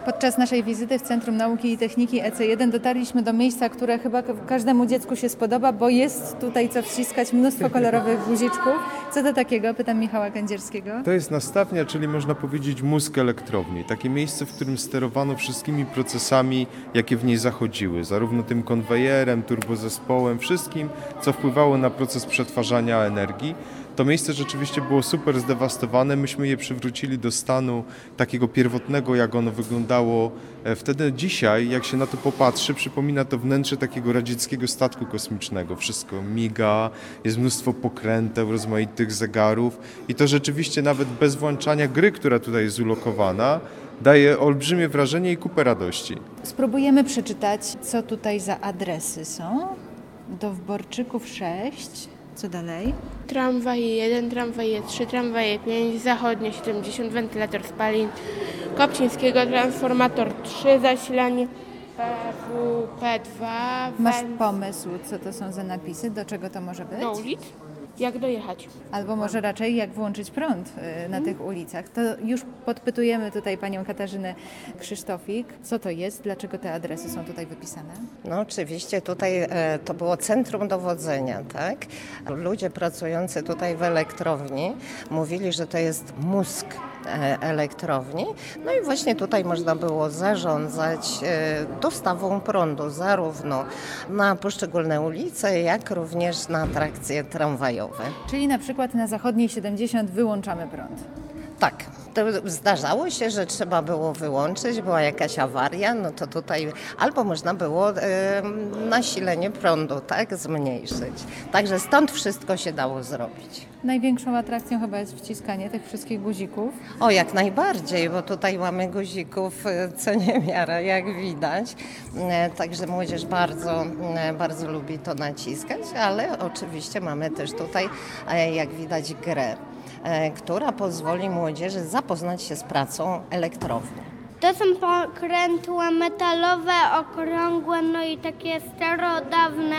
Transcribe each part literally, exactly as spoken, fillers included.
Podczas naszej wizyty w Centrum Nauki i Techniki E C jeden dotarliśmy do miejsca, które chyba każdemu dziecku się spodoba, bo jest tutaj co wciskać, mnóstwo kolorowych guziczków. Co to takiego? Pytam Michała Kędzierskiego. To jest nastawnia, czyli można powiedzieć mózg elektrowni. Takie miejsce, w którym sterowano wszystkimi procesami, jakie w niej zachodziły. Zarówno tym konwejerem, turbozespołem, wszystkim, co wpływało na proces przetwarzania energii. To miejsce rzeczywiście było super zdewastowane. Myśmy je przywrócili do stanu takiego pierwotnego, jak ono wyglądało wtedy. Dzisiaj, jak się na to popatrzy, przypomina to wnętrze takiego radzieckiego statku kosmicznego. Wszystko miga, jest mnóstwo pokręteł, rozmaitych zegarów i to rzeczywiście nawet bez włączania gry, która tutaj jest ulokowana, daje olbrzymie wrażenie i kupę radości. Spróbujemy przeczytać, co tutaj za adresy są. Do Wborczyków sześć. Co dalej? Tramwaj jeden, tramwaj trzy, tramwaj pięć, zachodnie siedemdziesiąt, wentylator spalin, Kopcińskiego, transformator trzy, zasilanie P W P dwa. Masz pomysł, co to są za napisy? Do czego to może być? Do ulic? Jak dojechać? Albo może raczej jak włączyć prąd y, na tych ulicach. To już podpytujemy tutaj panią Katarzynę Krzysztofik. Co to jest? Dlaczego te adresy są tutaj wypisane? No oczywiście tutaj e, to było centrum dowodzenia, tak? Ludzie pracujący tutaj w elektrowni mówili, że to jest mózg e, elektrowni. No i właśnie tutaj można było zarządzać e, dostawą prądu zarówno na poszczególne ulice, jak również na atrakcje tramwajowe. Czyli na przykład na zachodniej siedemdziesiąt wyłączamy prąd. Tak, to zdarzało się, że trzeba było wyłączyć, była jakaś awaria, no to tutaj albo można było e, nasilenie prądu, tak, zmniejszyć. Także stąd wszystko się dało zrobić. Największą atrakcją chyba jest wciskanie tych wszystkich guzików. O, jak najbardziej, bo tutaj mamy guzików e, co niemiara, jak widać. E, także młodzież bardzo, e, bardzo lubi to naciskać, ale oczywiście mamy też tutaj, e, jak widać, grę, która pozwoli młodzieży zapoznać się z pracą elektrowni. To są pokrętła metalowe, okrągłe, no i takie starodawne,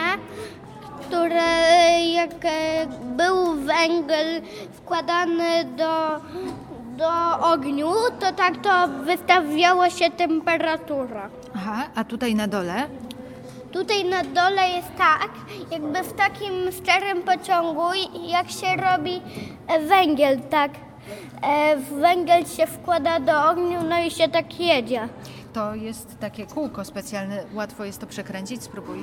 które jak był węgiel wkładany do, do ogniu, to tak to wystawiała się temperatura. Aha, a tutaj na dole? Tutaj na dole jest tak, jakby w takim starym pociągu, jak się robi węgiel, tak. Węgiel się wkłada do ogniu, no i się tak jedzie. To jest takie kółko specjalne. Łatwo jest to przekręcić? Spróbuj.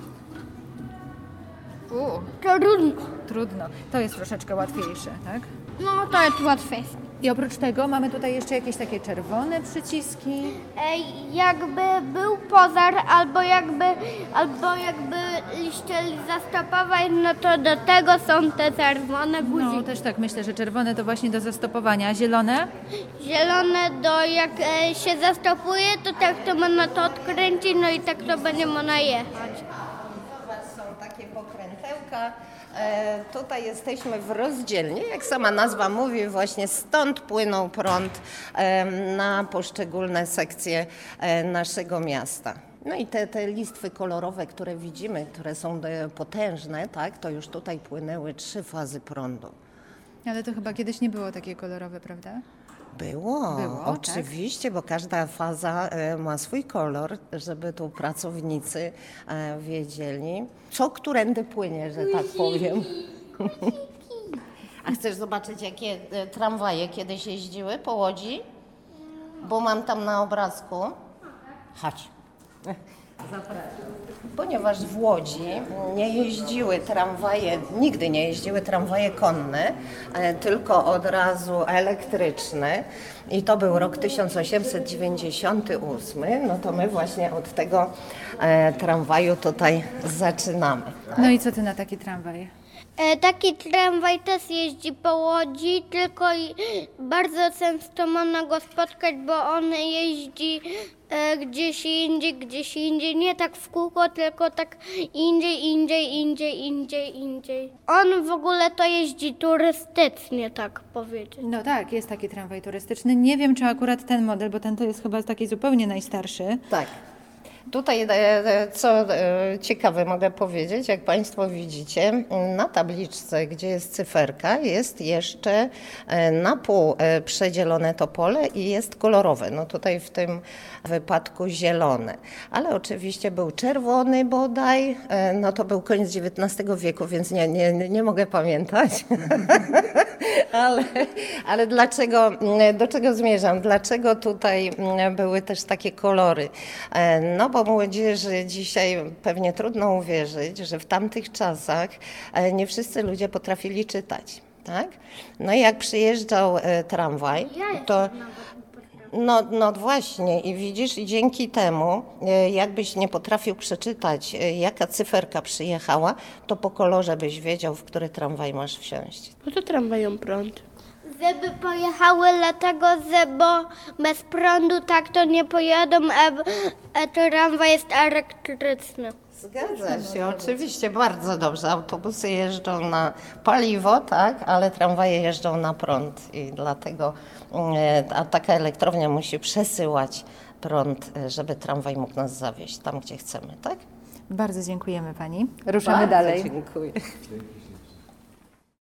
U, Trudno. trudno. To jest troszeczkę łatwiejsze, tak? No to jest łatwiejsze. I oprócz tego mamy tutaj jeszcze jakieś takie czerwone przyciski. Jakby był pożar, albo jakby, albo jakby chcieli zastopować, no to do tego są te czerwone guziki. No też tak myślę, że czerwone to właśnie do zastopowania, a zielone? Zielone do jak e, się zastopuje, to tak to można to odkręcić, no i tak to będzie można jechać. Są takie pokrętełka. E, tutaj jesteśmy w rozdzielni, jak sama nazwa mówi, właśnie stąd płynął prąd e, na poszczególne sekcje e, naszego miasta. No i te, te listwy kolorowe, które widzimy, które są e, potężne, tak, to już tutaj płynęły trzy fazy prądu. Ale to chyba kiedyś nie było takie kolorowe, prawda? Było, Było, oczywiście, tak? Bo każda faza e, ma swój kolor, żeby tu pracownicy e, wiedzieli, co którędy płynie, że tak powiem. A chcesz zobaczyć, jakie e, tramwaje kiedyś jeździły po Łodzi? Bo mam tam na obrazku. Chodź. Ponieważ w Łodzi nie jeździły tramwaje, nigdy nie jeździły tramwaje konne, e, tylko od razu elektryczne i to był rok tysiąc osiemset dziewięćdziesiąty ósmy, no to my właśnie od tego e, tramwaju tutaj zaczynamy. No i co ty na taki tramwaj? E, taki tramwaj też jeździ po Łodzi, tylko i bardzo często można go spotkać, bo on jeździ e, gdzieś indziej, gdzieś indziej, nie tak w kółko, tylko tak indziej, indziej, indziej, indziej, indziej. On w ogóle to jeździ turystycznie, tak powiedzieć. No tak, jest taki tramwaj turystyczny. Nie wiem, czy akurat ten model, bo ten to jest chyba taki zupełnie najstarszy. Tak. Tutaj, e, co e, ciekawe mogę powiedzieć, jak Państwo widzicie, na tabliczce, gdzie jest cyferka, jest jeszcze e, na pół e, przedzielone to pole i jest kolorowe. No tutaj w tym wypadku zielone. Ale oczywiście był czerwony bodaj, e, no to był koniec dziewiętnastego wieku, więc nie, nie, nie mogę pamiętać. ale, ale dlaczego, do czego zmierzam? Dlaczego tutaj były też takie kolory? E, No bo młodzieży dzisiaj pewnie trudno uwierzyć, że w tamtych czasach e, nie wszyscy ludzie potrafili czytać, tak? No i jak przyjeżdżał e, tramwaj, to... No, no właśnie i widzisz, i dzięki temu, e, jakbyś nie potrafił przeczytać, e, jaka cyferka przyjechała, to po kolorze byś wiedział, w który tramwaj masz wsiąść. Po co tramwają prąd? Żeby pojechały, dlatego, że bo bez prądu tak to nie pojadą, a, a tramwaj jest elektryczny. Zgadza się, oczywiście, bardzo dobrze. Autobusy jeżdżą na paliwo, tak, ale tramwaje jeżdżą na prąd i dlatego e, a taka elektrownia musi przesyłać prąd, e, żeby tramwaj mógł nas zawieźć tam, gdzie chcemy, tak? Bardzo dziękujemy Pani. Ruszamy Bardzo dalej. dziękuję.